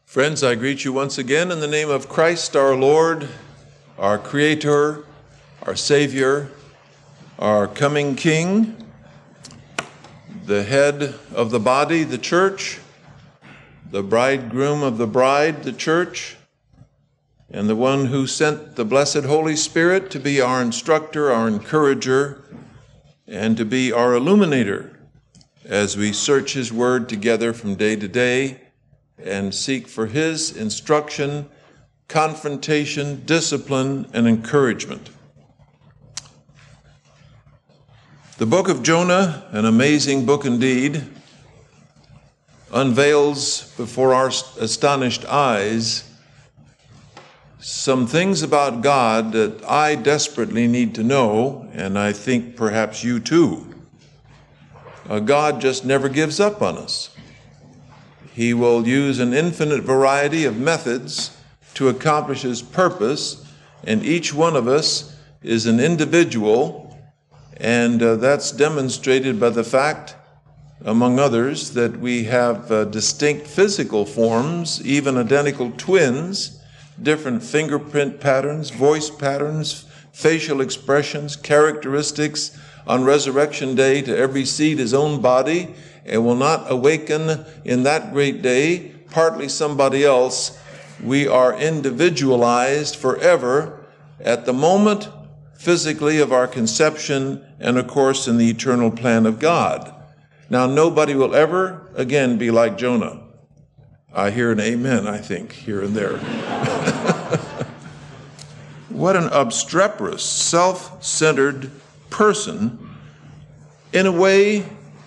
Friends, I greet you once again in the name of Christ our Lord, our Creator, our Savior, our coming King, the head of the body, the church, the bridegroom of the bride, the church, and the one who sent the blessed Holy Spirit to be our instructor, our encourager, and to be our illuminator as we search His Word together from day to day and seek for His instruction, confrontation, discipline, and encouragement. The book of Jonah, an amazing book indeed, unveils before our astonished eyes some things about God that I desperately need to know, and I think perhaps you too. God just never gives up on us. He will use an infinite variety of methods to accomplish His purpose, and each one of us is an individual, and that's demonstrated by the fact, among others, that we have distinct physical forms, even identical twins, different fingerprint patterns, voice patterns, facial expressions, characteristics. On Resurrection Day, to every seed his own body, and will not awaken in that great day, partly somebody else. We are individualized forever at the moment, physically, of our conception, and of course in the eternal plan of God. Now, nobody will ever again be like Jonah. I hear an amen, I think, here and there. What an obstreperous, self-centered person, in a way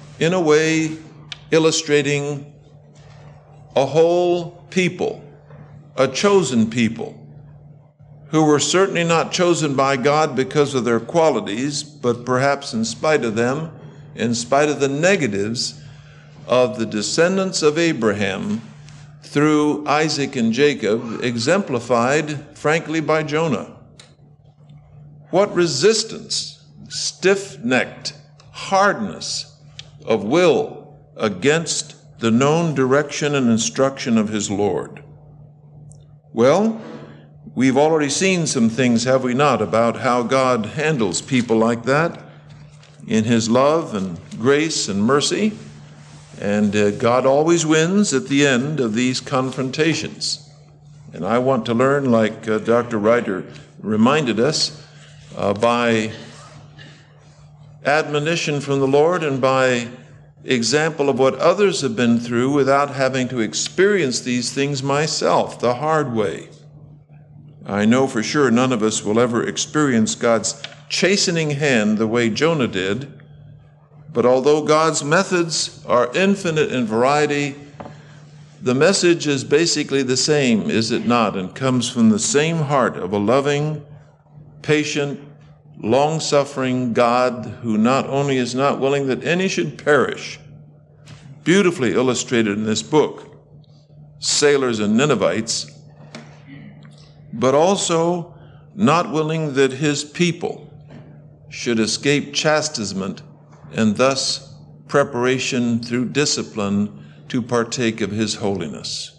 illustrating a whole people, a chosen people, who were certainly not chosen by God because of their qualities, but perhaps in spite of them, in spite of the negatives of the descendants of Abraham through Isaac and Jacob, exemplified, frankly, by Jonah. What resistance, stiff-necked hardness of will against the known direction and instruction of his Lord. Well, we've already seen some things, have we not, about how God handles people like that in His love and grace and mercy, and God always wins at the end of these confrontations. And I want to learn, like Dr. Ryder reminded us, by admonition from the Lord and by example of what others have been through without having to experience these things myself the hard way. I know for sure none of us will ever experience God's chastening hand the way Jonah did, but although God's methods are infinite in variety, the message is basically the same, is it not? And comes from the same heart of a loving, patient, long-suffering God who not only is not willing that any should perish, beautifully illustrated in this book, Sailors and Ninevites, but also not willing that His people should escape chastisement and thus preparation through discipline to partake of His holiness.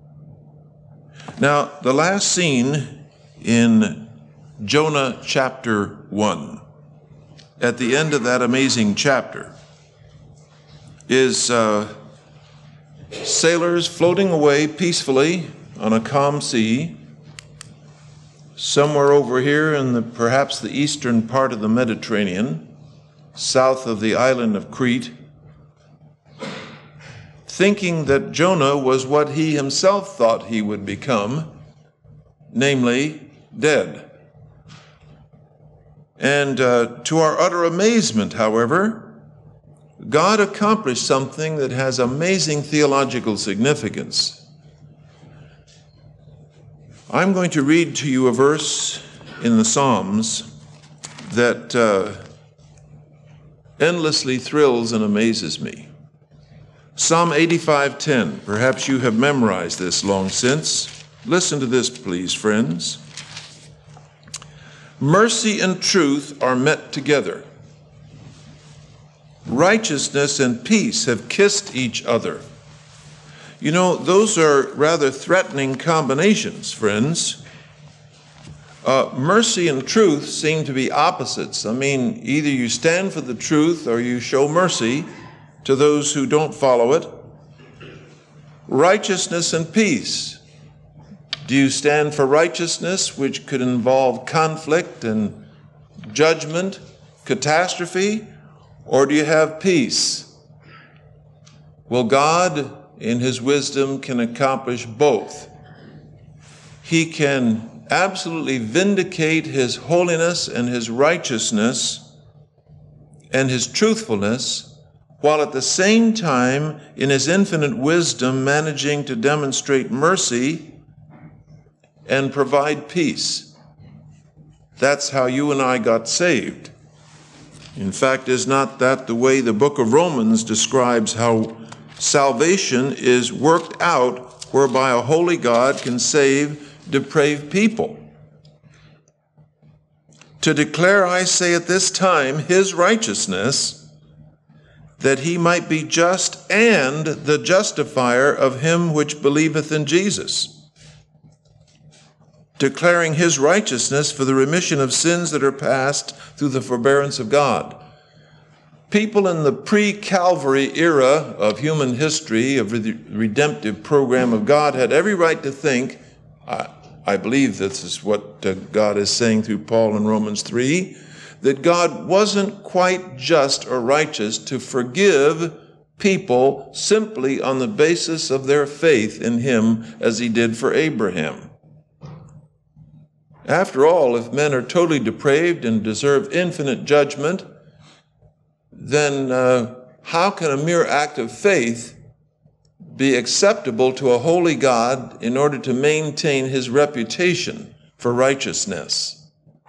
Now, the last scene in Jonah chapter 1, at the end of that amazing chapter, is sailors floating away peacefully on a calm sea, somewhere over here in perhaps the eastern part of the Mediterranean, south of the island of Crete, thinking that Jonah was what he himself thought he would become, namely dead. And to our utter amazement, however, God accomplished something that has amazing theological significance. I'm going to read to you a verse in the Psalms that endlessly thrills and amazes me. Psalm 85:10. Perhaps you have memorized this long since. Listen to this, please, friends. Mercy and truth are met together. Righteousness and peace have kissed each other. You know, those are rather threatening combinations, friends. Mercy and truth seem to be opposites. I mean, either you stand for the truth or you show mercy to those who don't follow it. Righteousness and peace. Do you stand for righteousness, which could involve conflict and judgment, catastrophe, or do you have peace? Well, God, in his wisdom, can accomplish both. He can absolutely vindicate his holiness and his righteousness and his truthfulness, while at the same time, in his infinite wisdom, managing to demonstrate mercy and provide peace. That's how you and I got saved. In fact, is not that the way the book of Romans describes how salvation is worked out, whereby a holy God can save depraved people? To declare, I say at this time, his righteousness, that he might be just and the justifier of him which believeth in Jesus. Declaring his righteousness for the remission of sins that are past through the forbearance of God. People in the pre-Calvary era of human history, of the redemptive program of God, had every right to think, I believe this is what God is saying through Paul in Romans 3, that God wasn't quite just or righteous to forgive people simply on the basis of their faith in him as he did for Abraham. After all, if men are totally depraved and deserve infinite judgment, then how can a mere act of faith be acceptable to a holy God in order to maintain his reputation for righteousness?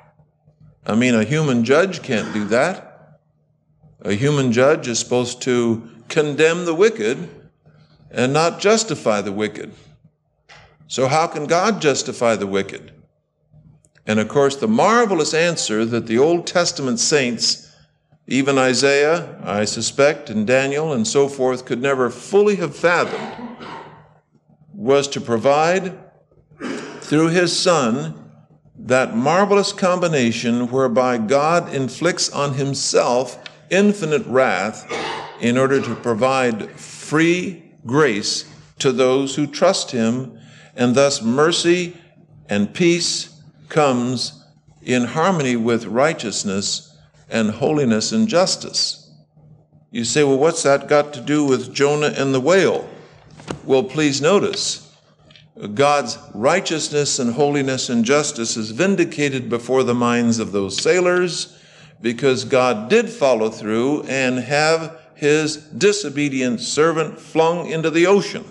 I mean, a human judge can't do that. A human judge is supposed to condemn the wicked and not justify the wicked. So how can God justify the wicked? And of course, the marvelous answer that the Old Testament saints, even Isaiah, I suspect, and Daniel and so forth, could never fully have fathomed, was to provide through his Son that marvelous combination whereby God inflicts on himself infinite wrath in order to provide free grace to those who trust him, and thus mercy and peace comes in harmony with righteousness and holiness and justice. You say, well, what's that got to do with Jonah and the whale? Well, please notice, God's righteousness and holiness and justice is vindicated before the minds of those sailors because God did follow through and have his disobedient servant flung into the ocean.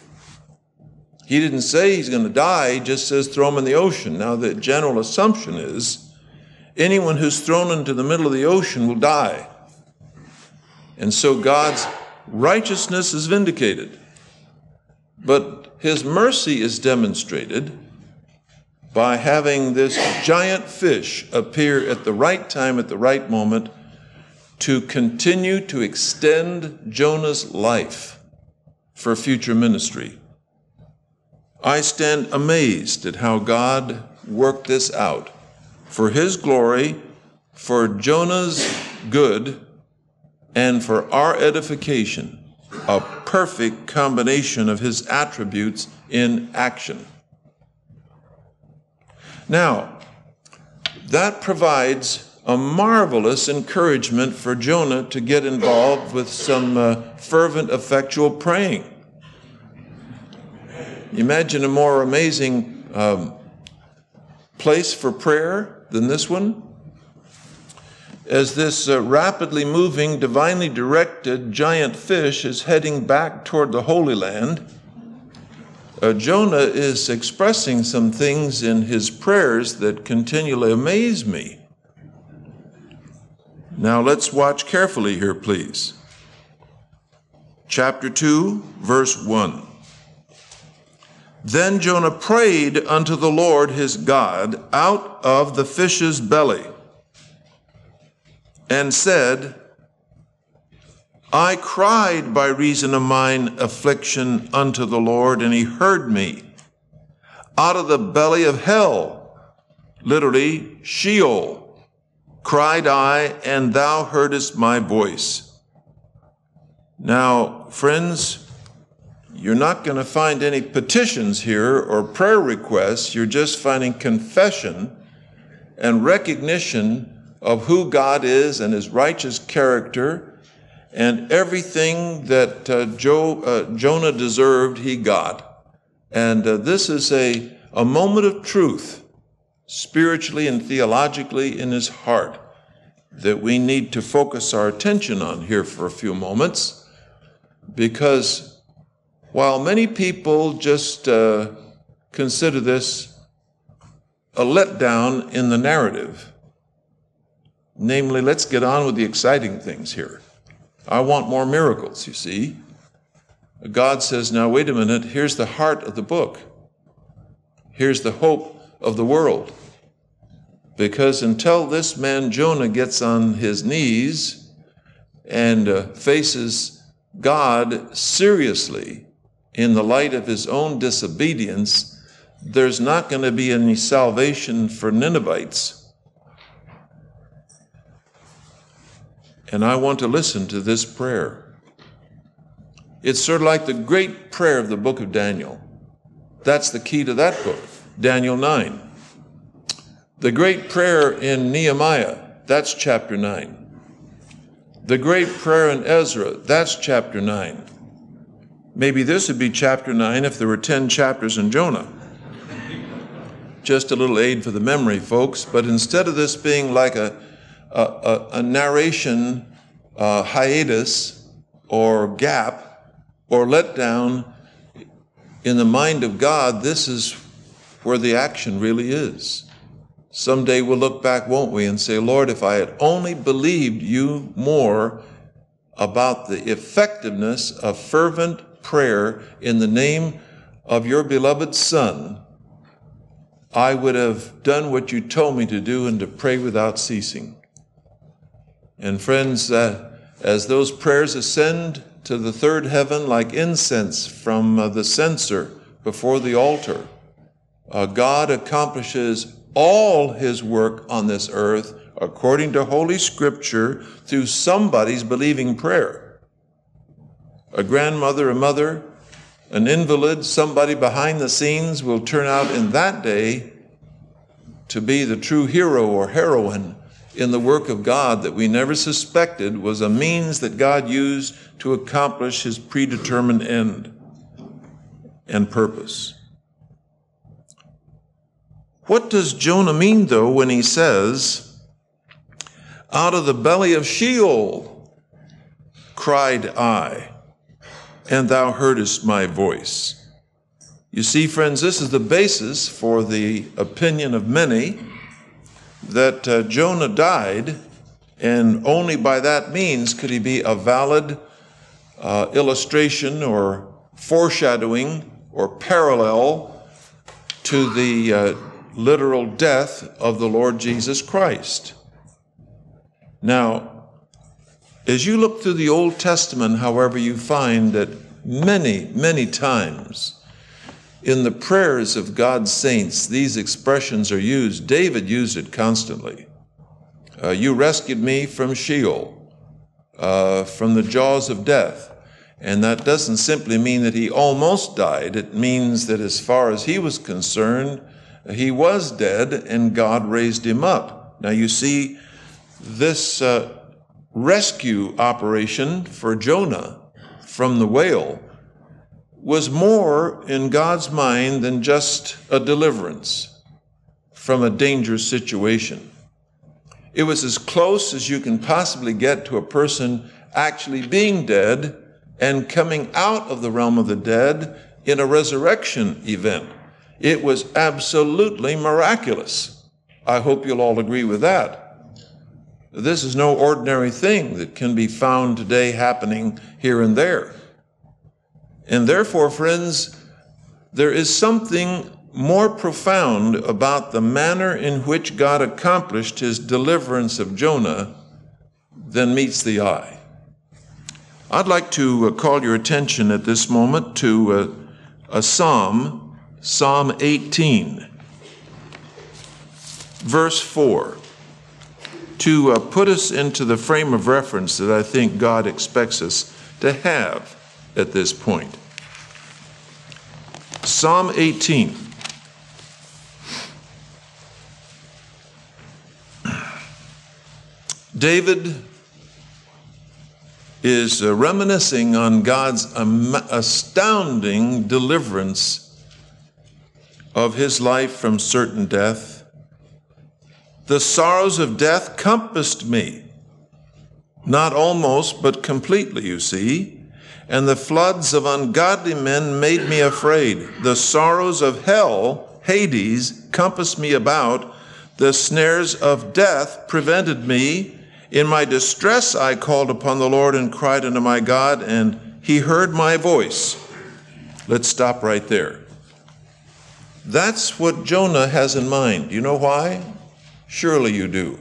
He didn't say he's going to die, he just says throw him in the ocean. Now, the general assumption is anyone who's thrown into the middle of the ocean will die. And so God's righteousness is vindicated. But his mercy is demonstrated by having this giant fish appear at the right time, at the right moment, to continue to extend Jonah's life for future ministry. I stand amazed at how God worked this out for his glory, for Jonah's good, and for our edification, a perfect combination of his attributes in action. Now, that provides a marvelous encouragement for Jonah to get involved with some fervent, effectual praying. Imagine a more amazing place for prayer than this one. As this rapidly moving, divinely directed giant fish is heading back toward the Holy Land, Jonah is expressing some things in his prayers that continually amaze me. Now let's watch carefully here, please. Chapter 2, verse 1. Then Jonah prayed unto the Lord his God out of the fish's belly, and said, I cried by reason of mine affliction unto the Lord, and he heard me. Out of the belly of hell, literally Sheol, cried I, and thou heardest my voice. Now, friends, you're not going to find any petitions here or prayer requests. You're just finding confession and recognition of who God is and his righteous character, and everything that Jonah deserved, he got. And this is a moment of truth, spiritually and theologically in his heart, that we need to focus our attention on here for a few moments, because while many people just consider this a letdown in the narrative, namely, let's get on with the exciting things here. I want more miracles, you see. God says, now wait a minute, here's the heart of the book. Here's the hope of the world. Because until this man Jonah gets on his knees and faces God seriously in the light of his own disobedience, there's not going to be any salvation for Ninevites. And I want to listen to this prayer. It's sort of like the great prayer of the book of Daniel. That's the key to that book, Daniel 9. The great prayer in Nehemiah, that's chapter 9. The great prayer in Ezra, that's chapter 9. Maybe this would be chapter 9 if there were 10 chapters in Jonah. Just a little aid for the memory, folks. But instead of this being like a narration hiatus or gap or letdown in the mind of God, this is where the action really is. Someday we'll look back, won't we, and say, Lord, if I had only believed you more about the effectiveness of fervent prayer in the name of your beloved Son, I would have done what you told me to do and to pray without ceasing. And friends, as those prayers ascend to the third heaven like incense from the censer before the altar, God accomplishes all his work on this earth according to Holy Scripture through somebody's believing prayer. A grandmother, a mother, an invalid, somebody behind the scenes will turn out in that day to be the true hero or heroine in the work of God that we never suspected was a means that God used to accomplish his predetermined end and purpose. What does Jonah mean, though, when he says, out of the belly of Sheol cried I, and thou heardest my voice? You see, friends, this is the basis for the opinion of many that Jonah died, and only by that means could he be a valid illustration or foreshadowing or parallel to the literal death of the Lord Jesus Christ. Now, as you look through the Old Testament, however, you find that many, many times in the prayers of God's saints, these expressions are used. David used it constantly. You rescued me from Sheol, from the jaws of death. And that doesn't simply mean that he almost died. It means that as far as he was concerned, he was dead and God raised him up. Now you see, this rescue operation for Jonah from the whale was more in God's mind than just a deliverance from a dangerous situation. It was as close as you can possibly get to a person actually being dead and coming out of the realm of the dead in a resurrection event. It was absolutely miraculous. I hope you'll all agree with that. This is no ordinary thing that can be found today happening here and there. And therefore, friends, there is something more profound about the manner in which God accomplished his deliverance of Jonah than meets the eye. I'd like to call your attention at this moment to a psalm, Psalm 18, verse 4, to put us into the frame of reference that I think God expects us to have at this point. Psalm 18. David is reminiscing on God's astounding deliverance of his life from certain death. The sorrows of death compassed me, not almost, but completely, you see, and the floods of ungodly men made me afraid. The sorrows of hell, Hades, compassed me about. The snares of death prevented me. In my distress I called upon the Lord and cried unto my God, and he heard my voice. Let's stop right there. That's what Jonah has in mind. You know why? Surely you do.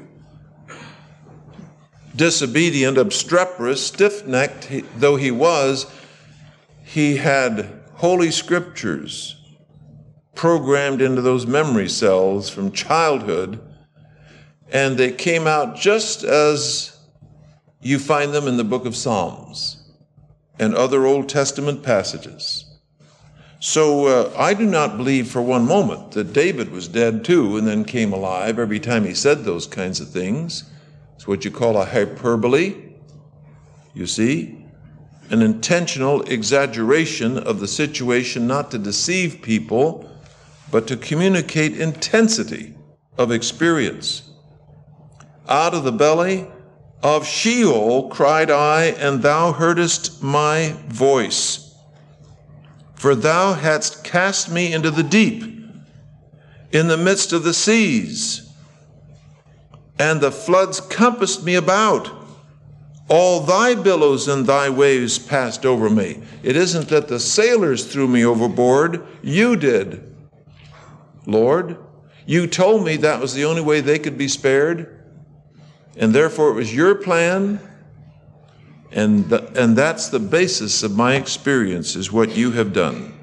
Disobedient, obstreperous, stiff-necked though he was, he had Holy Scriptures programmed into those memory cells from childhood, and they came out just as you find them in the book of Psalms and other Old Testament passages. So I do not believe for one moment that David was dead too and then came alive every time he said those kinds of things. It's what you call a hyperbole, you see, an intentional exaggeration of the situation, not to deceive people, but to communicate intensity of experience. Out of the belly of Sheol cried I, and thou heardest my voice. For thou hadst cast me into the deep, in the midst of the seas, and the floods compassed me about. All thy billows and thy waves passed over me. It isn't that the sailors threw me overboard. You did, Lord. You told me that was the only way they could be spared, and therefore it was your plan, and that's the basis of my experience, is what you have done.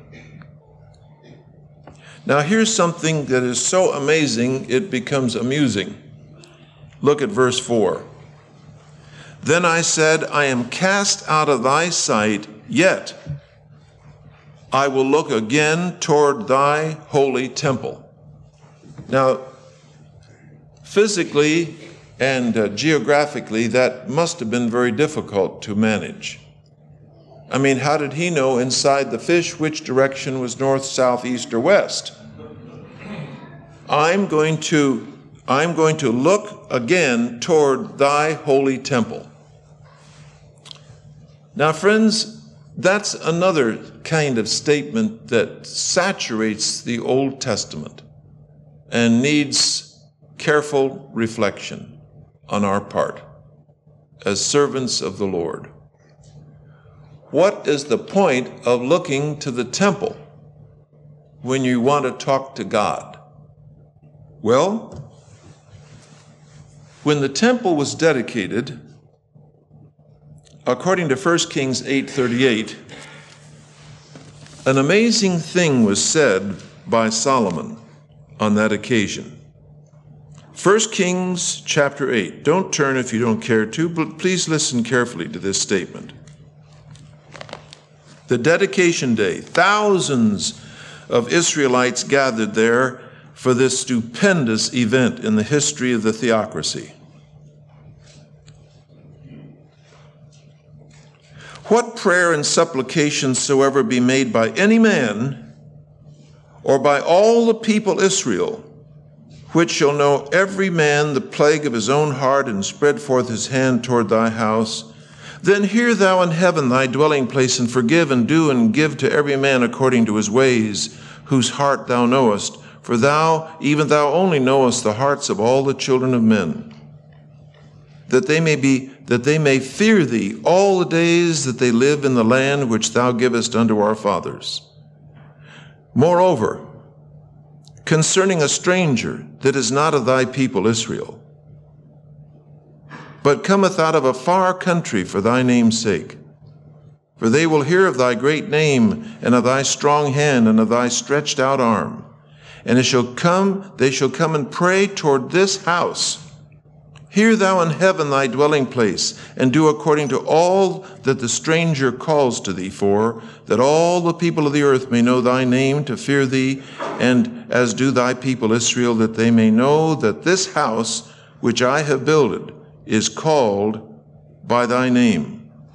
Now here's something that is so amazing it becomes amusing. Look at verse 4. Then I said, I am cast out of thy sight, yet I will look again toward thy holy temple. Now, physically and geographically, that must have been very difficult to manage. I mean, how did he know inside the fish which direction was north, south, east, or west? I'm going to look again toward thy holy temple. Now, friends, that's another kind of statement that saturates the Old Testament and needs careful reflection on our part as servants of the Lord. What is the point of looking to the temple when you want to talk to God? Well, when the temple was dedicated, according to 1 Kings 8:38, an amazing thing was said by Solomon on that occasion. 1 Kings chapter 8. Don't turn if you don't care to, but please listen carefully to this statement. The dedication day, thousands of Israelites gathered there for this stupendous event in the history of the theocracy. What prayer and supplication soever be made by any man, or by all the people Israel, which shall know every man the plague of his own heart, and spread forth his hand toward thy house, then hear thou in heaven thy dwelling place, and forgive and do and give to every man according to his ways, whose heart thou knowest. For thou, even thou only knowest the hearts of all the children of men, that they may fear thee all the days that they live in the land which thou givest unto our fathers. Moreover, concerning a stranger that is not of thy people Israel, but cometh out of a far country for thy name's sake, For they will hear of thy great name, and of thy strong hand, and of thy stretched out arm. And they shall come and pray toward this house. Hear thou in heaven thy dwelling place, and do according to all that the stranger calls to thee for, that all the people of the earth may know thy name, to fear thee, and as do thy people Israel, that they may know that this house which I have builded is called by thy name.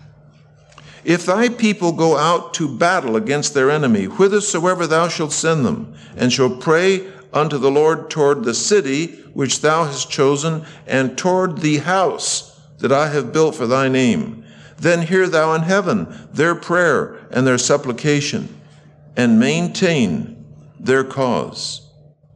If thy people go out to battle against their enemy, whithersoever thou shalt send them, and shall pray unto the Lord toward the city which thou hast chosen, and toward the house that I have built for thy name, then hear thou in heaven their prayer and their supplication, and maintain their cause.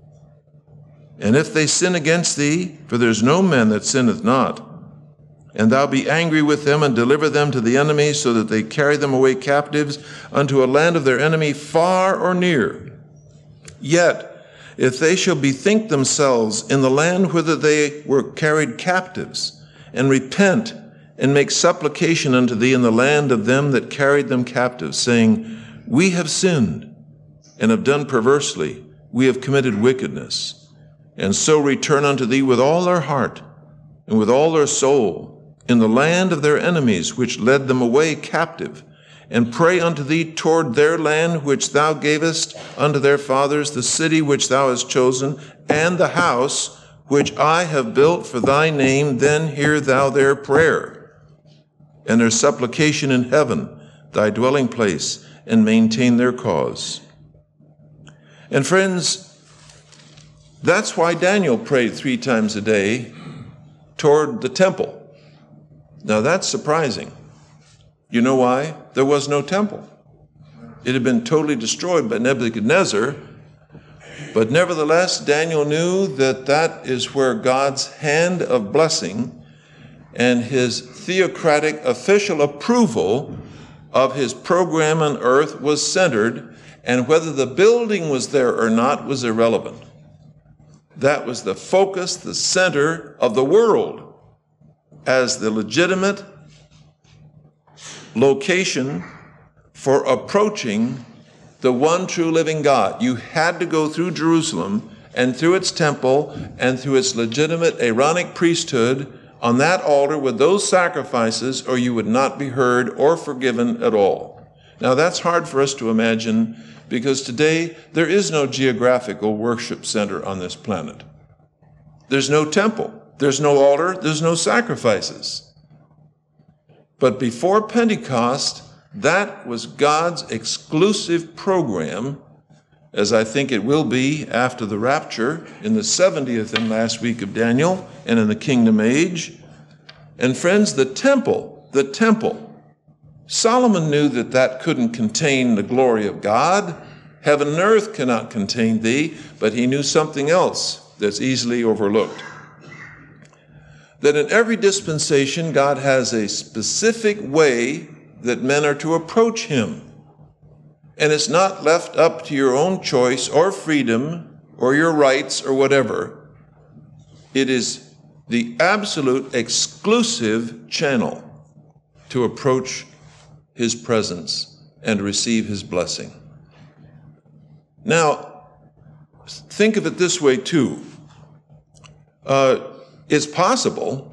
And if they sin against thee, for there is no man that sinneth not, and thou be angry with them, and deliver them to the enemy, so that they carry them away captives unto a land of their enemy, far or near. Yet, if they shall bethink themselves in the land whither they were carried captives, and repent, and make supplication unto thee in the land of them that carried them captives, saying, We have sinned, and have done perversely, we have committed wickedness, and so return unto thee with all their heart, and with all their soul, in the land of their enemies, which led them away captive, and pray unto thee toward their land which thou gavest unto their fathers, the city which thou hast chosen, and the house which I have built for thy name, then hear thou their prayer and their supplication in heaven, thy dwelling place, and maintain their cause. And friends, that's why Daniel prayed 3 times a day toward the temple. Now that's surprising. You know why? There was no temple. It had been totally destroyed by Nebuchadnezzar, but nevertheless, Daniel knew that that is where God's hand of blessing and his theocratic official approval of his program on earth was centered, and whether the building was there or not was irrelevant. That was the focus, the center of the world, as the legitimate location for approaching the one true living God. You had to go through Jerusalem and through its temple and through its legitimate Aaronic priesthood on that altar with those sacrifices, or you would not be heard or forgiven at all. Now that's hard for us to imagine, because today there is no geographical worship center on this planet. There's no temple. There's no altar, there's no sacrifices. But before Pentecost, that was God's exclusive program, as I think it will be after the rapture in the 70th and last week of Daniel and in the kingdom age. And friends, the temple, Solomon knew that that couldn't contain the glory of God. Heaven and earth cannot contain thee, but he knew something else that's easily overlooked. That in every dispensation, God has a specific way that men are to approach him. And it's not left up to your own choice or freedom or your rights or whatever. It is the absolute exclusive channel to approach his presence and receive his blessing. Now, think of it this way too. It's possible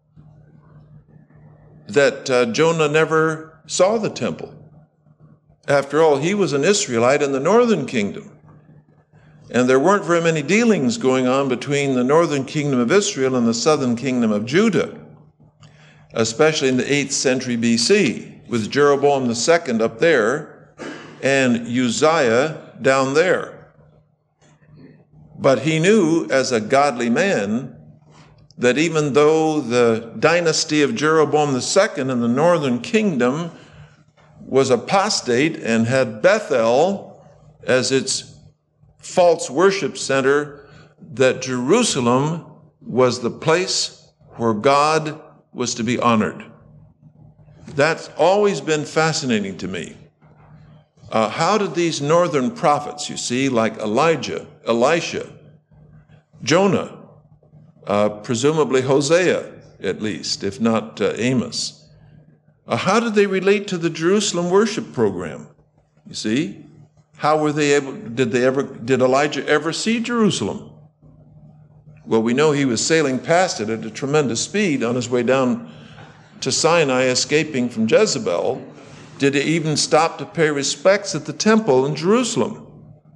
that Jonah never saw the temple. After all, he was an Israelite in the northern kingdom. And there weren't very many dealings going on between the northern kingdom of Israel and the southern kingdom of Judah, especially in the 8th century BC, with Jeroboam II up there and Uzziah down there. But he knew, as a godly man, that even though the dynasty of Jeroboam II in the northern kingdom was apostate and had Bethel as its false worship center, that Jerusalem was the place where God was to be honored. That's always been fascinating to me. How did these northern prophets, you see, like Elijah, Elisha, Jonah, presumably Hosea at least, if not Amos, How did they relate to the Jerusalem worship program? You see, how were they able? Did Elijah ever see Jerusalem? Well, we know he was sailing past it at a tremendous speed on his way down to Sinai, escaping from Jezebel. Did he even stop to pay respects at the temple in Jerusalem?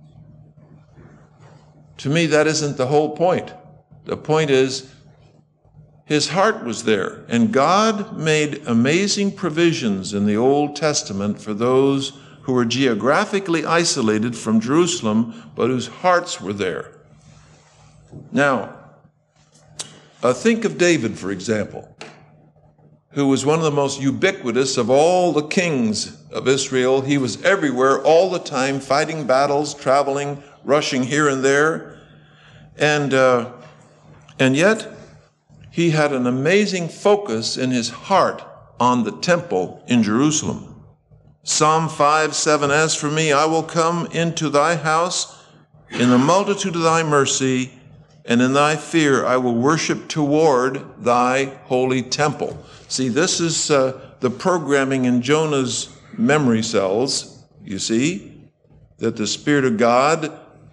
To me, that isn't the whole point. The point is, his heart was there, and God made amazing provisions in the Old Testament for those who were geographically isolated from Jerusalem, but whose hearts were there. Now, think of David, for example, who was one of the most ubiquitous of all the kings of Israel. He was everywhere all the time, fighting battles, traveling, rushing here and there. And yet, he had an amazing focus in his heart on the temple in Jerusalem. Psalm 5:7, as for me, I will come into thy house in the multitude of thy mercy, and in thy fear I will worship toward thy holy temple. See, this is the programming in Jonah's memory cells, you see, that the Spirit of God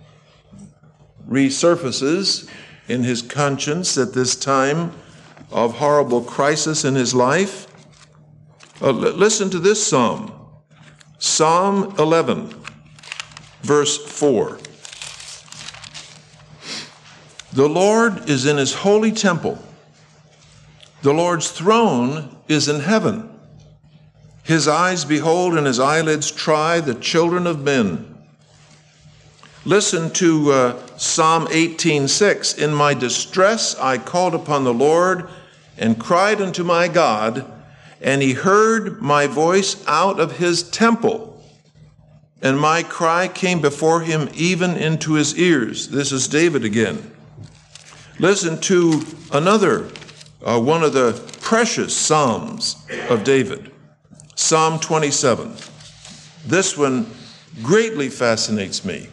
resurfaces in his conscience at this time of horrible crisis in his life. Listen to this psalm. Psalm 11, verse 4. The Lord is in his holy temple. The Lord's throne is in heaven. His eyes behold and his eyelids try the children of men. Listen to Psalm 18:6. In my distress I called upon the Lord and cried unto my God, and he heard my voice out of his temple, and my cry came before him even into his ears. This is David again. Listen to another, one of the precious Psalms of David, Psalm 27. This one greatly fascinates me.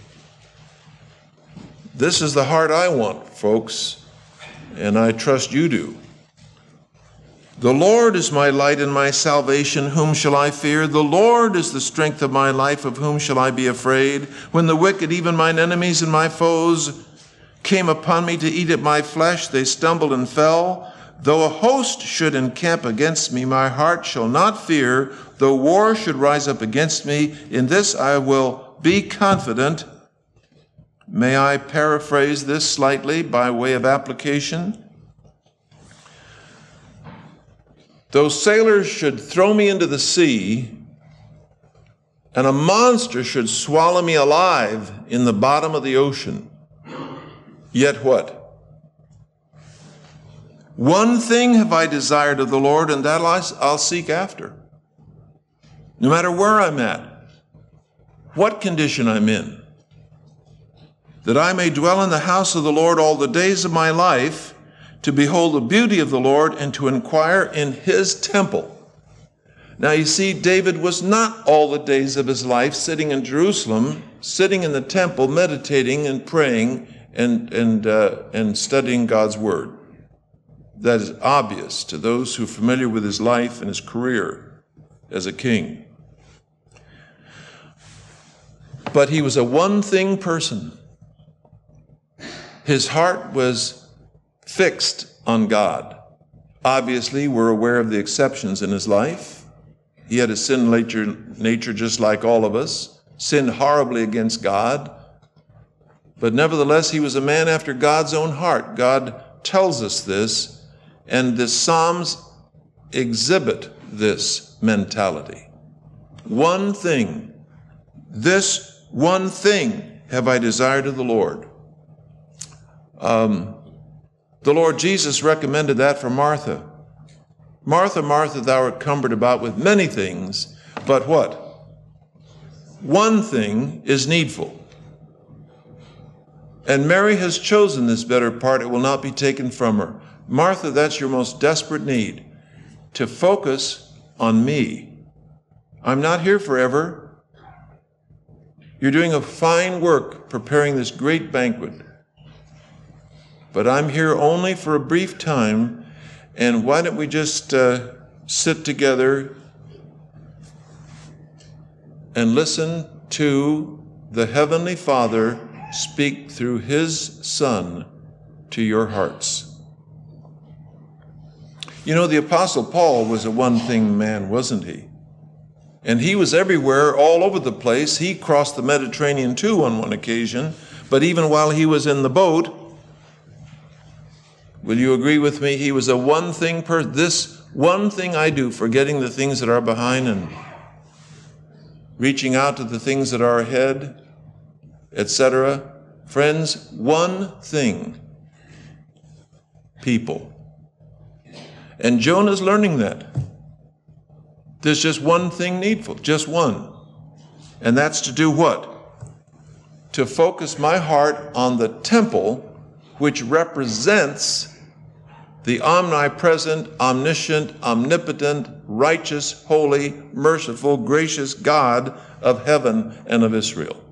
This is the heart I want, folks, and I trust you do. The Lord is my light and my salvation. Whom shall I fear? The Lord is the strength of my life. Of whom shall I be afraid? When the wicked, even mine enemies and my foes, came upon me to eat at my flesh, they stumbled and fell. Though a host should encamp against me, my heart shall not fear. Though war should rise up against me, in this I will be confident. May I paraphrase this slightly by way of application? Though sailors should throw me into the sea, and a monster should swallow me alive in the bottom of the ocean, yet what? One thing have I desired of the Lord, and that I'll seek after. No matter where I'm at, what condition I'm in, that I may dwell in the house of the Lord all the days of my life, to behold the beauty of the Lord and to inquire in his temple. Now you see, David was not all the days of his life sitting in Jerusalem, sitting in the temple, meditating and praying and studying God's word. That is obvious to those who are familiar with his life and his career as a king. But he was a one-thing person. His heart was fixed on God. Obviously, we're aware of the exceptions in his life. He had a sin nature just like all of us, sinned horribly against God. But nevertheless, he was a man after God's own heart. God tells us this, and the Psalms exhibit this mentality. One thing, this one thing have I desired of the Lord. The Lord Jesus recommended that for Martha. Martha, Martha, thou art cumbered about with many things, but what? One thing is needful. And Mary has chosen this better part. It will not be taken from her. Martha, that's your most desperate need, to focus on me. I'm not here forever. You're doing a fine work preparing this great banquet. But I'm here only for a brief time, and why don't we just sit together and listen to the Heavenly Father speak through His Son to your hearts. You know, the Apostle Paul was a one-thing man, wasn't he? And he was everywhere, all over the place. He crossed the Mediterranean too on one occasion. But even while he was in the boat, will you agree with me? He was a one-thing person. This one thing I do, forgetting the things that are behind and reaching out to the things that are ahead, etc. Friends, one thing. People. And Jonah's learning that. There's just one thing needful, just one. And that's to do what? To focus my heart on the temple, which represents the omnipresent, omniscient, omnipotent, righteous, holy, merciful, gracious God of heaven and of Israel.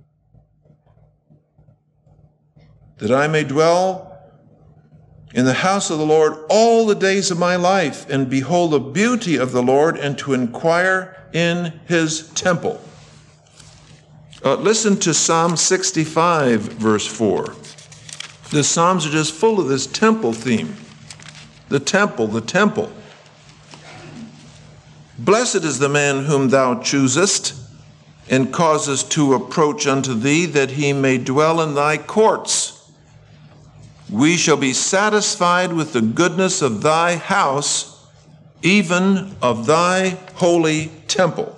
That I may dwell in the house of the Lord all the days of my life, and behold the beauty of the Lord, and to inquire in His temple. Listen to Psalm 65, verse 4. The Psalms are just full of this temple theme. The temple, the temple. Blessed is the man whom thou choosest, and causest to approach unto thee, that he may dwell in thy courts. We shall be satisfied with the goodness of thy house, even of thy holy temple.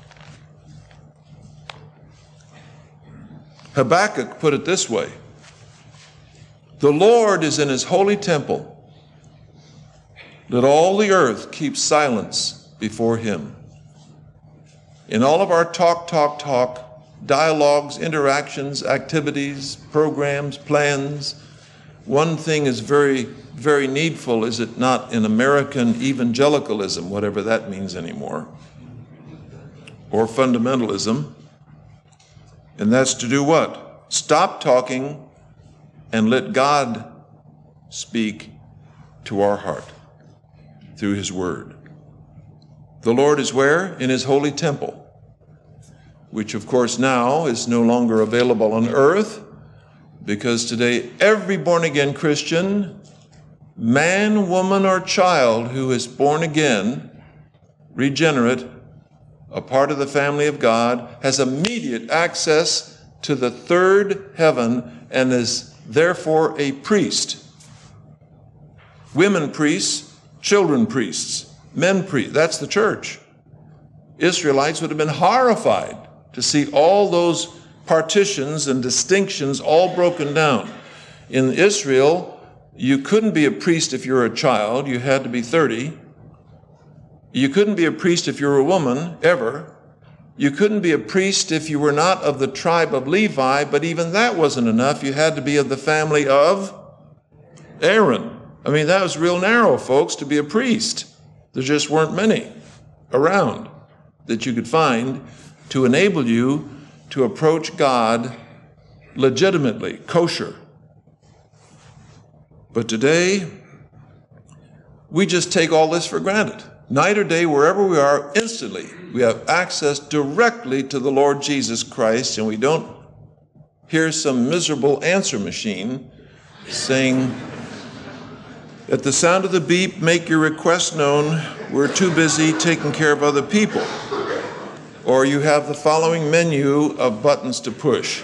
Habakkuk put it this way: the Lord is in His holy temple. Let all the earth keep silence before Him. In all of our talk, dialogues, interactions, activities, programs, plans, one thing is very, very needful, is it not, in American evangelicalism, whatever that means anymore, or fundamentalism, and that's to do what? Stop talking and let God speak to our heart through His Word. The Lord is where? In His holy temple, which of course now is no longer available on earth, because today every born-again Christian, man, woman, or child who is born again, regenerate, a part of the family of God, has immediate access to the third heaven and is therefore a priest. Women priests, children priests, men priests. That's the church. Israelites would have been horrified to see all those partitions and distinctions all broken down. In Israel, you couldn't be a priest if you were a child. You had to be 30. You couldn't be a priest if you were a woman, ever. You couldn't be a priest if you were not of the tribe of Levi, but even that wasn't enough. You had to be of the family of Aaron. I mean, that was real narrow, folks, to be a priest. There just weren't many around that you could find to enable you to approach God legitimately, kosher. But today, we just take all this for granted. Night or day, wherever we are, instantly, we have access directly to the Lord Jesus Christ, and we don't hear some miserable answer machine saying, at the sound of the beep, make your request known. We're too busy taking care of other people. Or you have the following menu of buttons to push.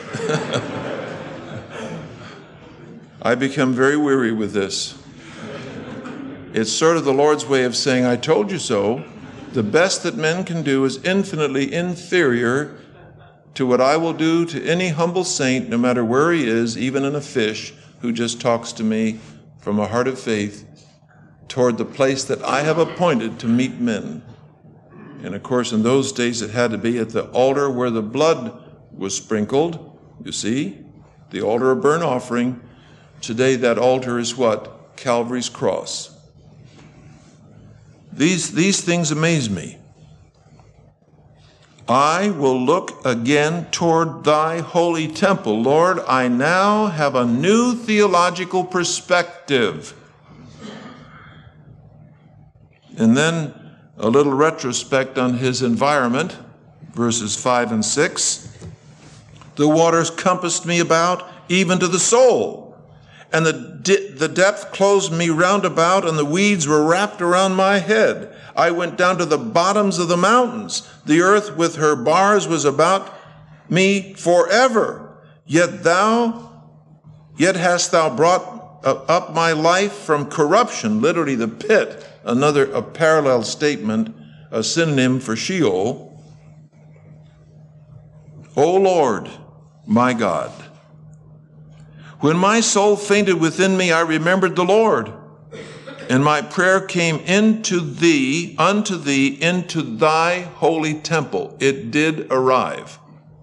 I become very weary with this. It's sort of the Lord's way of saying, I told you so. The best that men can do is infinitely inferior to what I will do to any humble saint, no matter where he is, even in a fish, who just talks to me from a heart of faith toward the place that I have appointed to meet men. And of course, in those days, it had to be at the altar where the blood was sprinkled. You see, the altar of burnt offering. Today, that altar is what? Calvary's cross. These things amaze me. I will look again toward thy holy temple. Lord, I now have a new theological perspective. And then a little retrospect on his environment, verses 5 and 6. The waters compassed me about, even to the soul, and the depth closed me round about, and the weeds were wrapped around my head. I went down to the bottoms of the mountains. The earth with her bars was about me forever. Yet hast thou brought up my life from corruption, literally the pit, a parallel statement, a synonym for Sheol. O Lord, my God, when my soul fainted within me, I remembered the Lord, and my prayer came unto thee, into thy holy temple. It did arrive.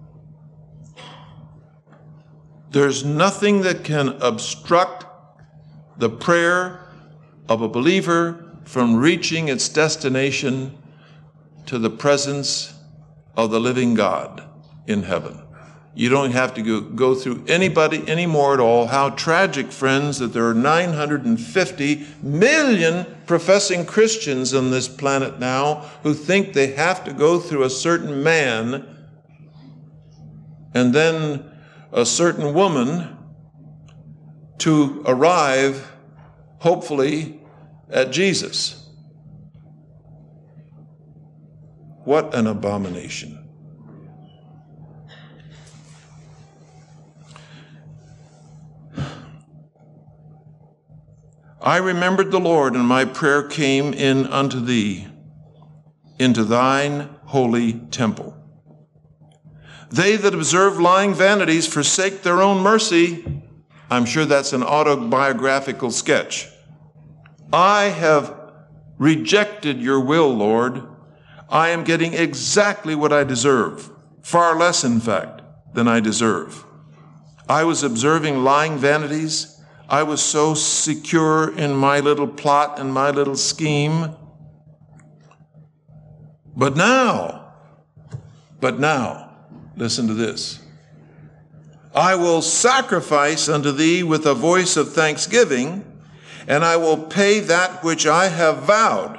There's nothing that can obstruct the prayer of a believer from reaching its destination to the presence of the living God in heaven. You don't have to go through anybody anymore at all. How tragic, friends, that there are 950 million professing Christians on this planet now who think they have to go through a certain man and then a certain woman to arrive, hopefully, at Jesus. What an abomination. I remembered the Lord, and my prayer came in unto thee, into thine holy temple. They that observe lying vanities forsake their own mercy. I'm sure that's an autobiographical sketch. I have rejected your will, Lord. I am getting exactly what I deserve, far less, in fact, than I deserve. I was observing lying vanities. I was so secure in my little plot and my little scheme. But now, listen to this. I will sacrifice unto thee with a voice of thanksgiving, and I will pay that which I have vowed.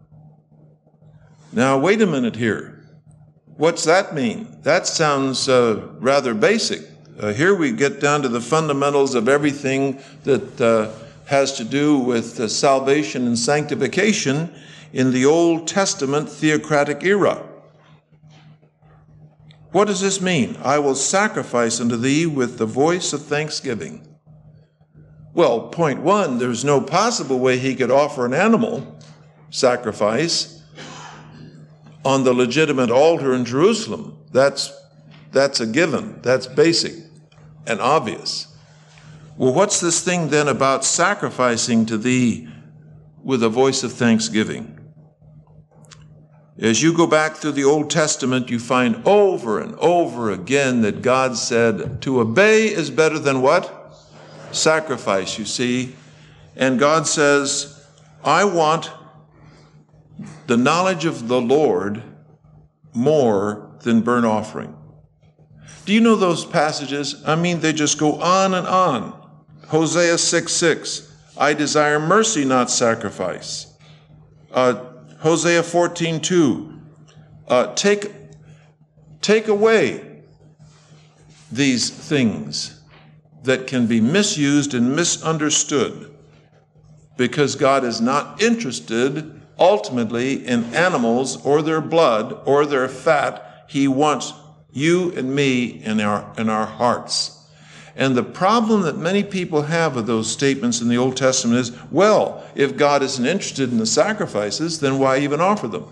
Now, wait a minute here. What's that mean? That sounds rather basic. Here we get down to the fundamentals of everything that has to do with salvation and sanctification in the Old Testament theocratic era. What does this mean? I will sacrifice unto thee with the voice of thanksgiving. Well, point one, there's no possible way he could offer an animal sacrifice on the legitimate altar in Jerusalem. That's a given. That's basic and obvious. Well, what's this thing then about sacrificing to thee with a voice of thanksgiving? As you go back through the Old Testament, you find over and over again that God said to obey is better than what? Sacrifice, you see. And God says, I want the knowledge of the Lord more than burnt offering. Do you know those passages? I mean, they just go on and on. Hosea 6:6, I desire mercy, not sacrifice. Hosea 14:2, take away these things that can be misused and misunderstood, because God is not interested ultimately in animals or their blood or their fat. He wants you and me in our hearts. And the problem that many people have with those statements in the Old Testament is, well, if God isn't interested in the sacrifices, then why even offer them?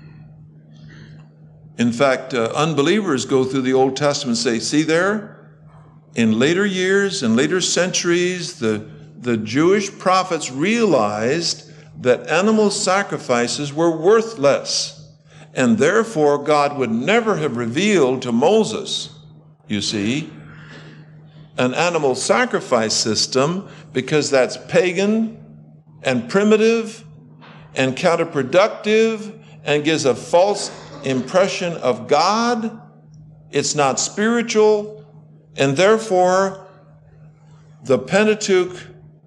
In fact, unbelievers go through the Old Testament and say, see there, in later years and later centuries, the Jewish prophets realized that animal sacrifices were worthless, and therefore God would never have revealed to Moses, you see, an animal sacrifice system, because that's pagan and primitive and counterproductive and gives a false impression of God. It's not spiritual, and therefore the Pentateuch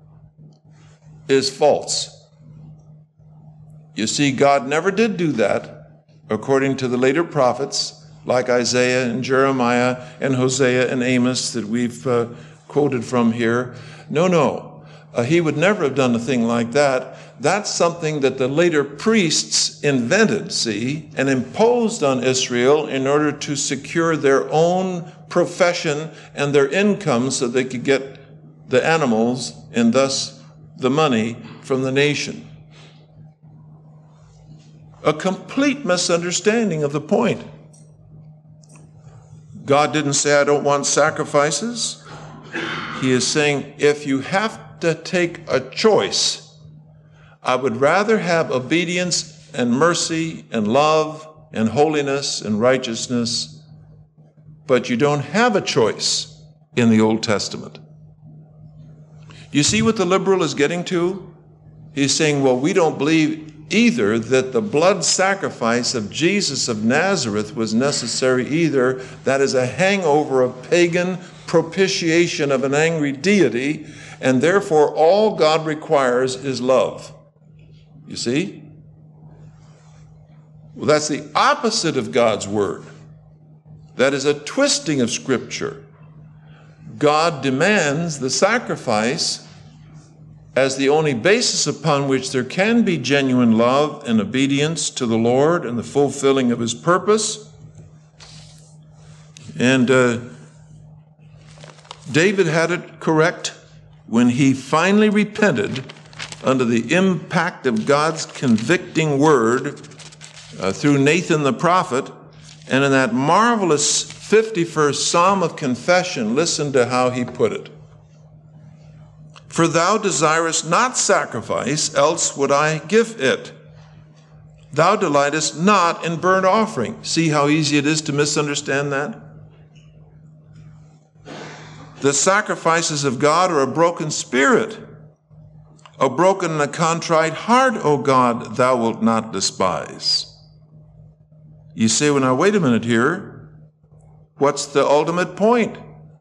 is false. You see, God never did do that, according to the later prophets like Isaiah and Jeremiah and Hosea and Amos that we've quoted from here. No. He would never have done a thing like that. That's something that the later priests invented, see, and imposed on Israel in order to secure their own profession and their income so they could get the animals and thus the money from the nation. A complete misunderstanding of the point. God didn't say, I don't want sacrifices. He is saying, if you have to take a choice, I would rather have obedience and mercy and love and holiness and righteousness, but you don't have a choice in the Old Testament. You see what the liberal is getting to? He's saying, well, we don't believe either that the blood sacrifice of Jesus of Nazareth was necessary either. That is a hangover of pagan propitiation of an angry deity, and therefore all God requires is love. You see? Well, that's the opposite of God's word. That is a twisting of Scripture. God demands the sacrifice as the only basis upon which there can be genuine love and obedience to the Lord and the fulfilling of his purpose. And David had it correct when he finally repented under the impact of God's convicting word through Nathan the prophet. And in that marvelous 51st Psalm of confession, listen to how he put it. For thou desirest not sacrifice, else would I give it. Thou delightest not in burnt offering. See how easy it is to misunderstand that? The sacrifices of God are a broken spirit. A broken and a contrite heart, O God, thou wilt not despise. You say, well, now wait a minute here. What's the ultimate point?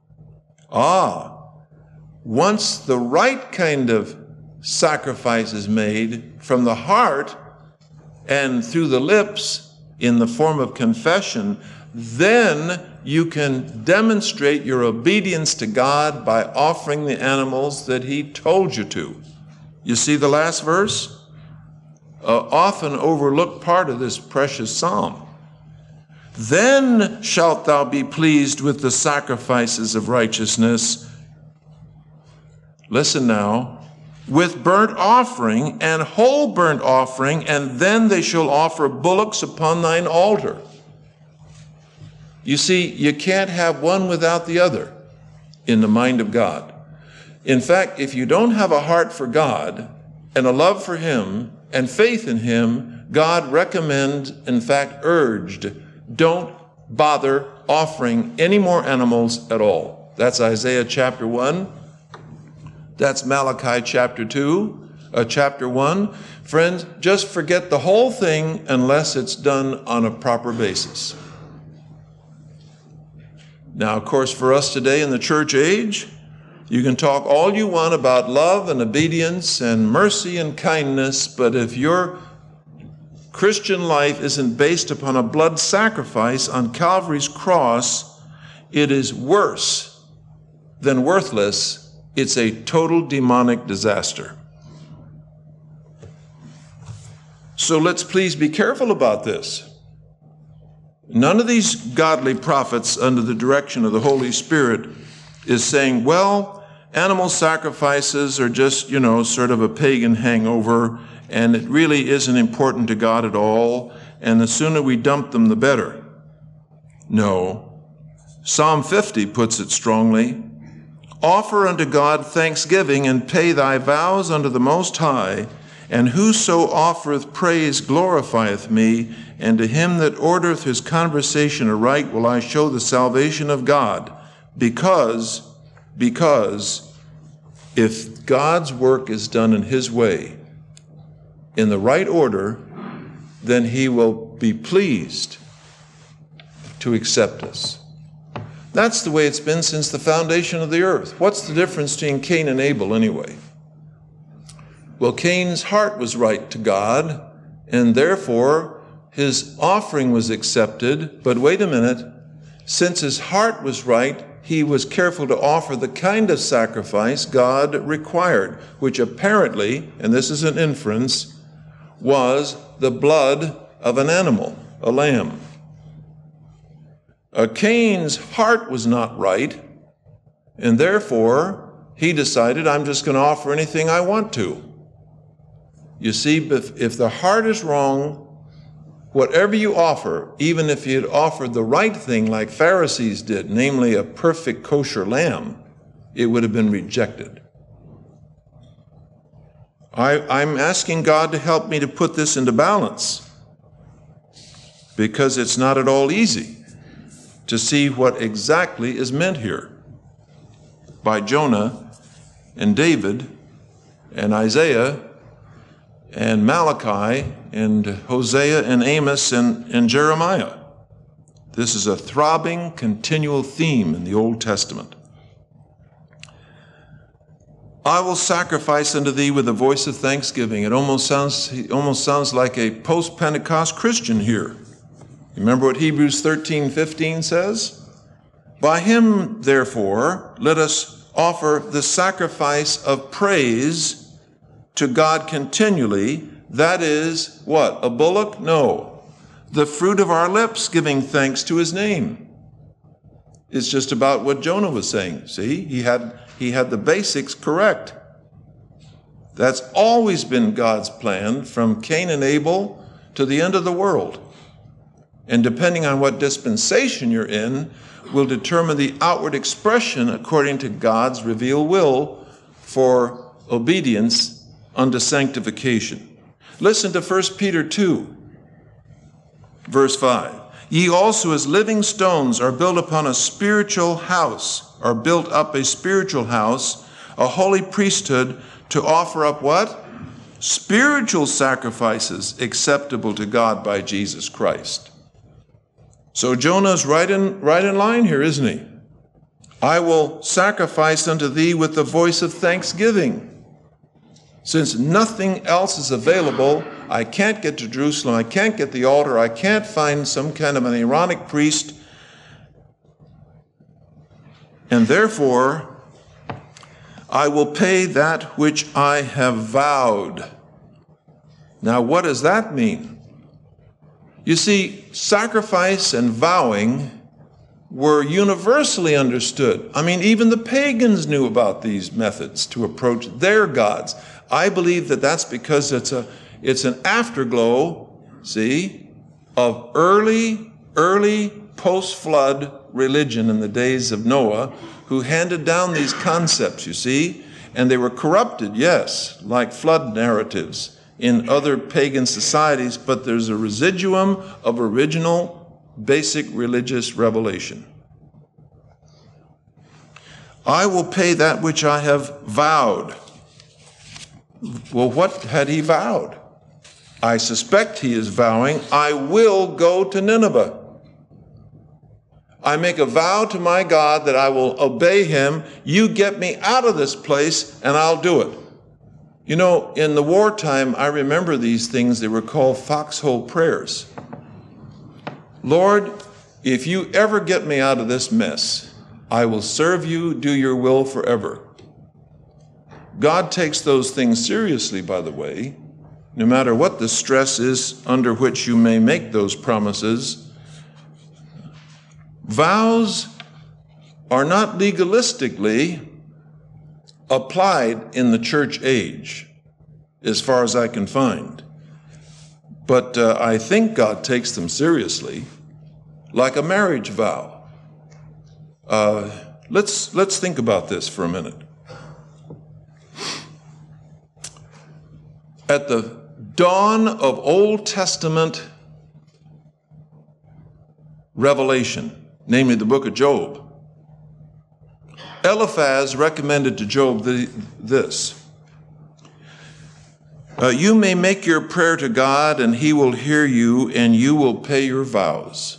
Once the right kind of sacrifice is made from the heart and through the lips in the form of confession, then you can demonstrate your obedience to God by offering the animals that he told you to. You see the last verse? Often overlooked part of this precious psalm. Then shalt thou be pleased with the sacrifices of righteousness. Listen now, with burnt offering and whole burnt offering, and then they shall offer bullocks upon thine altar. You see, you can't have one without the other in the mind of God. In fact, if you don't have a heart for God and a love for him and faith in him, God recommends, in fact urged, don't bother offering any more animals at all. That's Isaiah chapter 1. That's Malachi chapter 1. Friends, just forget the whole thing unless it's done on a proper basis. Now, of course, for us today in the church age, you can talk all you want about love and obedience and mercy and kindness, but if your Christian life isn't based upon a blood sacrifice on Calvary's cross, it is worse than worthless. It's a total demonic disaster. So let's please be careful about this. None of these godly prophets under the direction of the Holy Spirit is saying, well, animal sacrifices are just, sort of a pagan hangover, and it really isn't important to God at all, and the sooner we dump them, the better. No. Psalm 50 puts it strongly. Offer unto God thanksgiving, and pay thy vows unto the Most High, and whoso offereth praise glorifieth me, and to him that ordereth his conversation aright will I show the salvation of God. Because if God's work is done in his way, in the right order, then he will be pleased to accept us. That's the way it's been since the foundation of the earth. What's the difference between Cain and Abel anyway? Well, Cain's heart was right to God, and therefore his offering was accepted, but wait a minute, since his heart was right, he was careful to offer the kind of sacrifice God required, which apparently, and this is an inference, was the blood of an animal, a lamb. Cain's heart was not right, and therefore he decided, I'm just going to offer anything I want to. You see, if the heart is wrong, whatever you offer, even if you had offered the right thing like Pharisees did, namely a perfect kosher lamb, it would have been rejected. I'm asking God to help me to put this into balance, because it's not at all easy to see what exactly is meant here by Jonah and David and Isaiah and Malachi and Hosea and Amos and Jeremiah. This is a throbbing, continual theme in the Old Testament. I will sacrifice unto thee with a voice of thanksgiving. It almost sounds like a post-Pentecost Christian here. Remember what Hebrews 13:15 says? By him, therefore, let us offer the sacrifice of praise to God continually. That is what? A bullock? No. The fruit of our lips giving thanks to his name. It's just about what Jonah was saying. See, he had the basics correct. That's always been God's plan from Cain and Abel to the end of the world. And depending on what dispensation you're in, will determine the outward expression according to God's revealed will for obedience unto sanctification. Listen to 1 Peter 2, verse 5. Ye also as living stones are built upon a spiritual house, are built up a spiritual house, a holy priesthood, to offer up what? Spiritual sacrifices acceptable to God by Jesus Christ. So Jonah's right in line here, isn't he? I will sacrifice unto thee with the voice of thanksgiving. Since nothing else is available, I can't get to Jerusalem, I can't get the altar, I can't find some kind of an Aaronic priest, and therefore I will pay that which I have vowed. Now, what does that mean? You see, sacrifice and vowing were universally understood. I mean, even the pagans knew about these methods to approach their gods. I believe that that's because it's an afterglow, see, of early post-flood religion in the days of Noah, who handed down these concepts, you see, and they were corrupted, yes, like flood narratives in other pagan societies, but there's a residuum of original basic religious revelation. I will pay that which I have vowed. Well, what had he vowed? I suspect he is vowing, I will go to Nineveh. I make a vow to my God that I will obey him. You get me out of this place and I'll do it. You know, in the wartime, I remember these things. They were called foxhole prayers. Lord, if you ever get me out of this mess, I will serve you, do your will forever. God takes those things seriously, by the way, no matter what the stress is under which you may make those promises. Vows are not legalistically applied in the church age, as far as I can find. But I think God takes them seriously, like a marriage vow. Let's think about this for a minute. At the dawn of Old Testament revelation, namely the book of Job, Eliphaz recommended to Job this. You may make your prayer to God, and he will hear you, and you will pay your vows.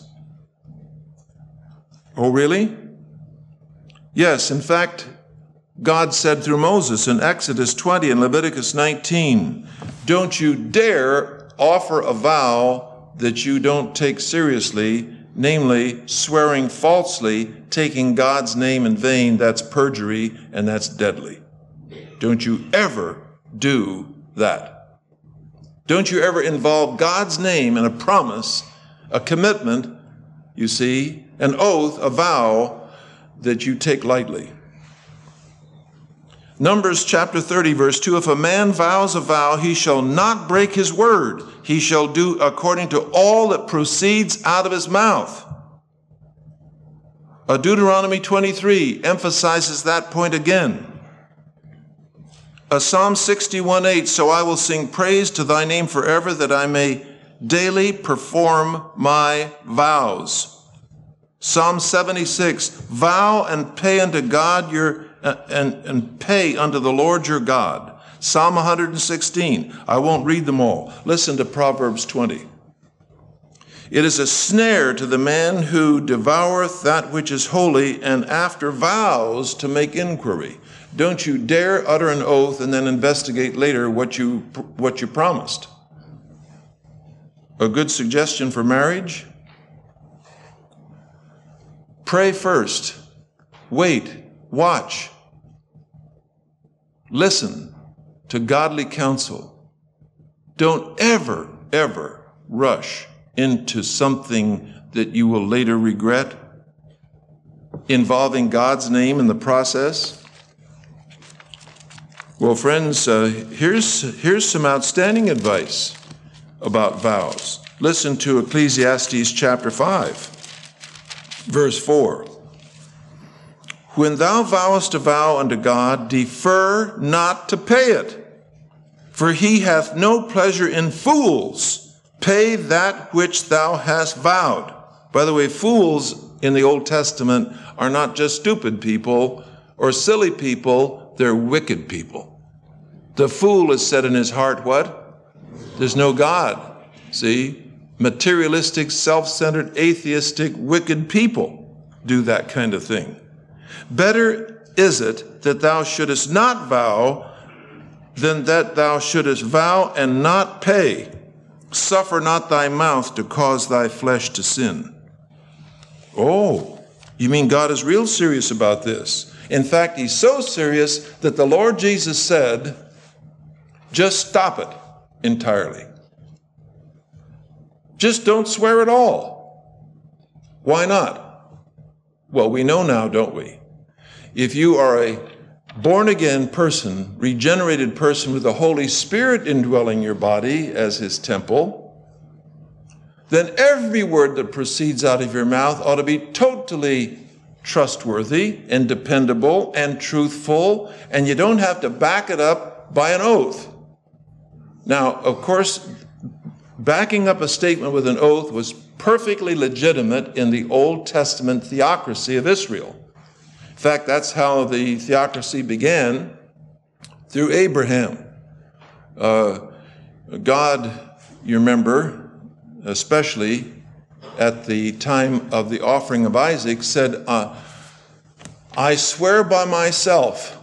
Oh, really? Yes, in fact, God said through Moses in Exodus 20 and Leviticus 19, don't you dare offer a vow that you don't take seriously, namely swearing falsely, taking God's name in vain. That's perjury, and that's deadly. Don't you ever do that. Don't you ever involve God's name in a promise, a commitment, you see, an oath, a vow that you take lightly. Numbers chapter 30, verse 2, if a man vows a vow, he shall not break his word. He shall do according to all that proceeds out of his mouth. Deuteronomy 23 emphasizes that point again. Psalm 61:8, so I will sing praise to thy name forever, that I may daily perform my vows. Psalm 76, vow and pay unto God and pay unto the Lord your God. Psalm 116, I won't read them all. Listen to Proverbs 20. It is a snare to the man who devoureth that which is holy, and after vows to make inquiry. Don't you dare utter an oath and then investigate later what you promised. A good suggestion for marriage? Pray first. Wait. Watch. Listen to godly counsel. Don't ever, ever rush into something that you will later regret, involving God's name in the process. Well, friends, here's some outstanding advice about vows. Listen to Ecclesiastes chapter 5, verse 4. When thou vowest a vow unto God, defer not to pay it, for he hath no pleasure in fools. Pay that which thou hast vowed. By the way, fools in the Old Testament are not just stupid people or silly people, they're wicked people. The fool has said in his heart, what? There's no God. See? Materialistic, self-centered, atheistic, wicked people do that kind of thing. Better is it that thou shouldest not vow than that thou shouldest vow and not pay. Suffer not thy mouth to cause thy flesh to sin. Oh, you mean God is real serious about this? In fact, he's so serious that the Lord Jesus said, just stop it entirely. Just don't swear at all. Why not? Well, we know now, don't we? If you are a born-again person, regenerated person with the Holy Spirit indwelling your body as his temple, then every word that proceeds out of your mouth ought to be totally trustworthy and dependable and truthful, and you don't have to back it up by an oath. Now, of course, backing up a statement with an oath was perfectly legitimate in the Old Testament theocracy of Israel. In fact, that's how the theocracy began, through Abraham. God, you remember, especially at the time of the offering of Isaac, said, I swear by myself,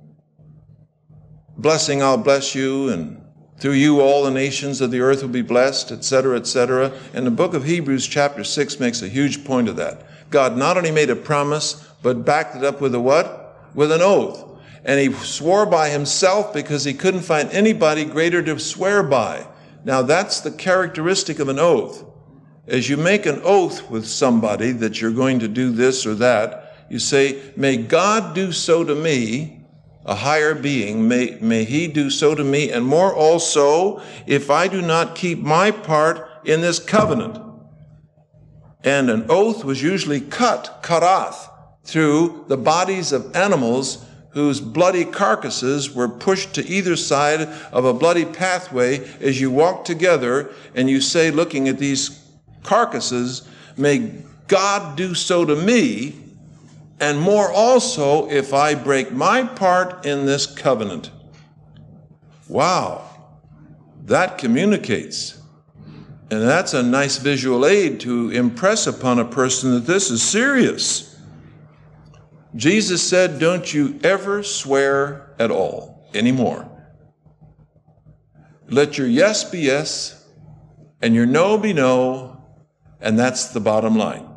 blessing I'll bless you, and through you all the nations of the earth will be blessed, etc., etc. And the book of Hebrews chapter 6 makes a huge point of that. God not only made a promise, but backed it up with a what? With an oath. And he swore by himself because he couldn't find anybody greater to swear by. Now that's the characteristic of an oath. As you make an oath with somebody that you're going to do this or that, you say, may God do so to me, a higher being, may he do so to me, and more also, if I do not keep my part in this covenant. And an oath was usually karath, through the bodies of animals whose bloody carcasses were pushed to either side of a bloody pathway as you walk together, and you say, looking at these carcasses, may God do so to me, and more also if I break my part in this covenant. Wow, that communicates. And that's a nice visual aid to impress upon a person that this is serious. Jesus said, don't you ever swear at all anymore. Let your yes be yes And your no be no, and that's the bottom line.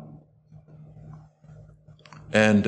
And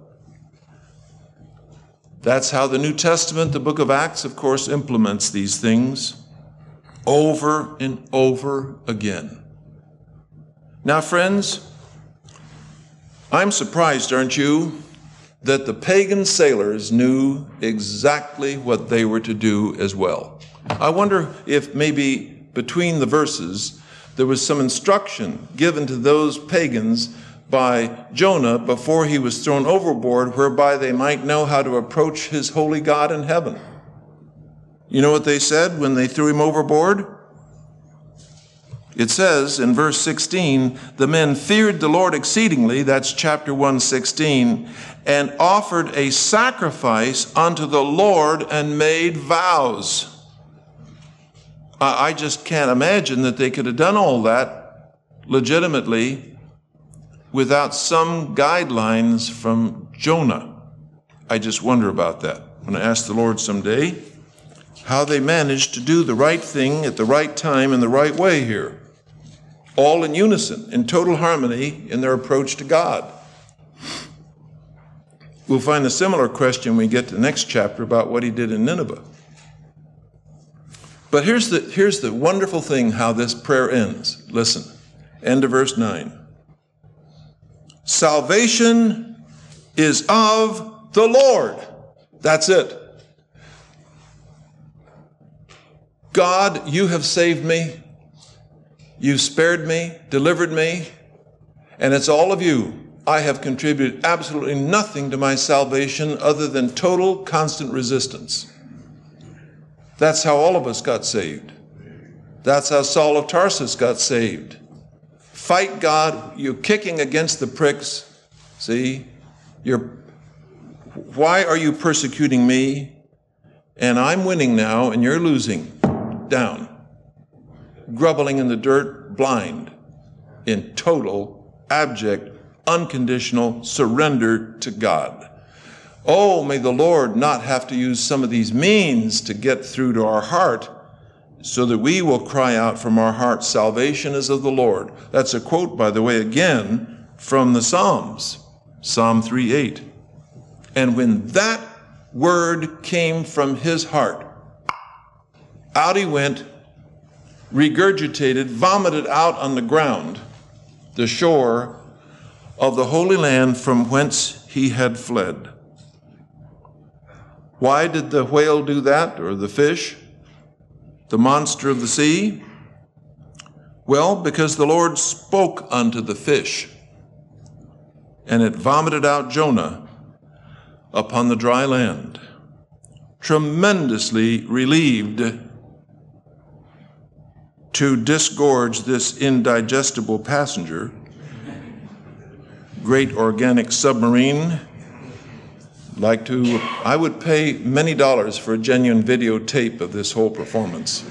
that's how the New Testament, the book of Acts, of course, implements these things over and over again. Now, friends, I'm surprised, aren't you, that the pagan sailors knew exactly what they were to do as well. I wonder if maybe between the verses there was some instruction given to those pagans by Jonah before he was thrown overboard, whereby they might know how to approach his holy God in heaven. You know what they said when they threw him overboard? It says in verse 16, the men feared the Lord exceedingly, that's chapter 1:16, and offered a sacrifice unto the Lord and made vows. I just can't imagine that they could have done all that legitimately without some guidelines from Jonah. I just wonder about that. I'm going to ask the Lord someday how they managed to do the right thing at the right time in the right way here. All in unison, in total harmony in their approach to God. We'll find a similar question when we get to the next chapter about what he did in Nineveh. But here's the wonderful thing how this prayer ends. Listen, end of verse 9. Salvation is of the Lord. That's it. God, you have saved me. You've spared me, delivered me, and it's all of you. I have contributed absolutely nothing to my salvation other than total, constant resistance. That's how all of us got saved. That's how Saul of Tarsus got saved. Fight God, you're kicking against the pricks. See, why are you persecuting me? And I'm winning now, and you're losing. Down. Grubbling in the dirt, blind, in total, abject, unconditional surrender to God. Oh, may the Lord not have to use some of these means to get through to our heart so that we will cry out from our heart, salvation is of the Lord. That's a quote, by the way, again, from the Psalms, Psalm 3:8. And when that word came from his heart, out he went, regurgitated, vomited out on the ground, the shore of the Holy Land from whence he had fled. Why did the whale do that, or the fish, the monster of the sea? Well, because the Lord spoke unto the fish, and it vomited out Jonah upon the dry land, tremendously relieved to disgorge this indigestible passenger, great organic submarine. I would pay many dollars for a genuine videotape of this whole performance.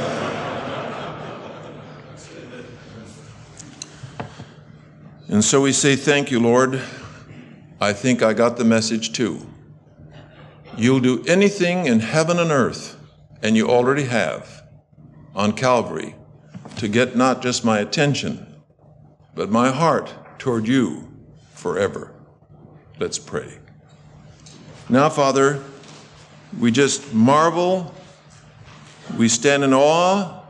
And so we say, thank you, Lord. I think I got the message too. You'll do anything in heaven and earth, and you already have, on Calvary, to get not just my attention, but my heart toward you forever. Let's pray. Now, Father, we just marvel, we stand in awe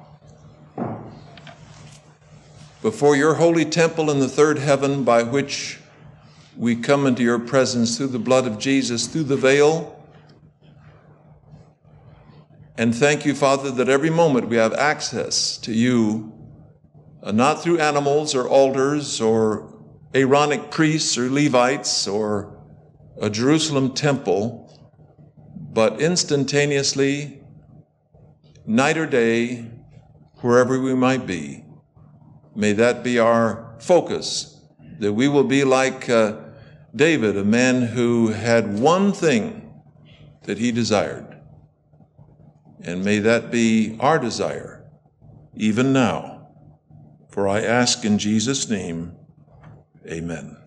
before your holy temple in the third heaven, by which we come into your presence through the blood of Jesus, through the veil. And thank you, Father, that every moment we have access to you, not through animals or altars or Aaronic priests or Levites or a Jerusalem temple, but instantaneously, night or day, wherever we might be. May that be our focus, that we will be like David, a man who had one thing that he desired. And may that be our desire, even now. For I ask in Jesus' name, amen.